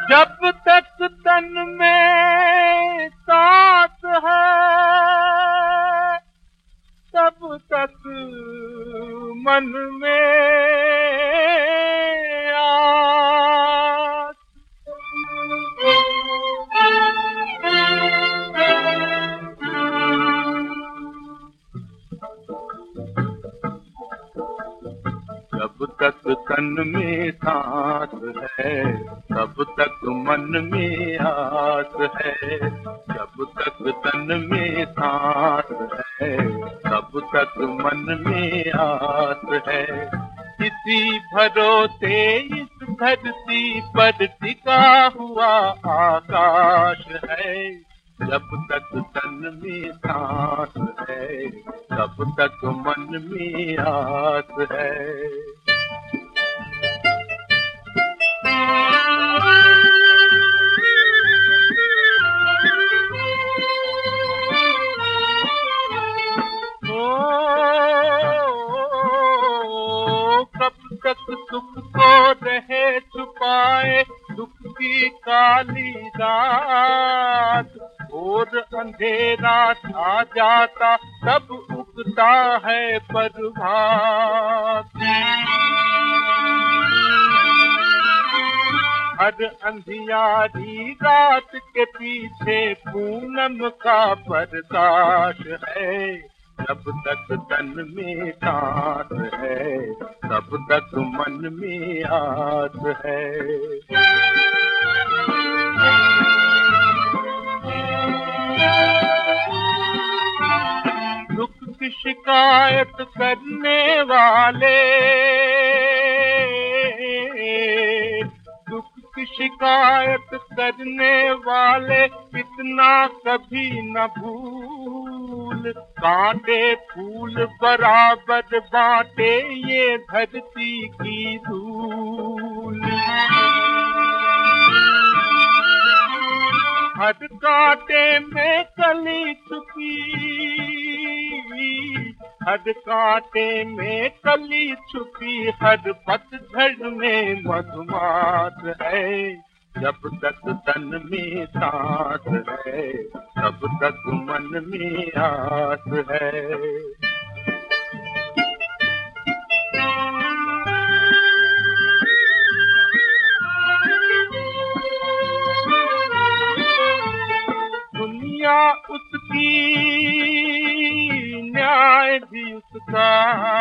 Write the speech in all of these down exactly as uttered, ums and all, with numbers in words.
जब तक तन में सांस है तब तक मन में आस। जब तक तन में सांस है तब तक मन में आस है। जब तक तन में सांस है तब तक मन में आस है। इसी भरोसे इस धरती पर टिका हुआ आकाश है। जब तक तन में सांस है तब तक मन में आस है। कब तक सुख को रहे छुपाए दुख की काली रात, और अंधेरा छा जाता तब उगता है प्रभात। हर अंधियारी रात के पीछे पूनम का प्रकाश है। जब तक तन में सांस है तब तक मन में आस है। दुख की शिकायत करने वाले दुख की शिकायत करने वाले इतना कभी न भूल। कांटे फूल बराबर बांटे ये धरती की धूल। हर कांटे में कली छुपी हर कांटे में कली छुपी हर पतझड़ में मधुमास है। जब तक तन में सांस है तब तक मन में आस है। दुनिया उसकी न्याय भी उसका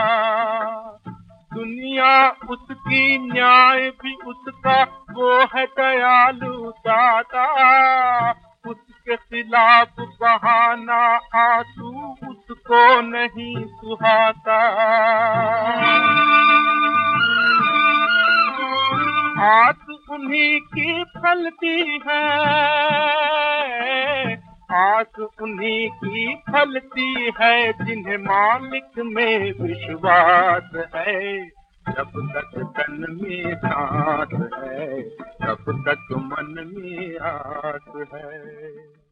दुनिया उसकी न्याय भी उसका वो है दयालु दाता। उसके खिलाफ बहाना आंसू उसको नहीं सुहाता। आस उन्हीं की फलती है आस उन्हीं की फलती है जिन्हें मालिक में विश्वास है। जब तक तन में सांस है तब तक मन में आस है।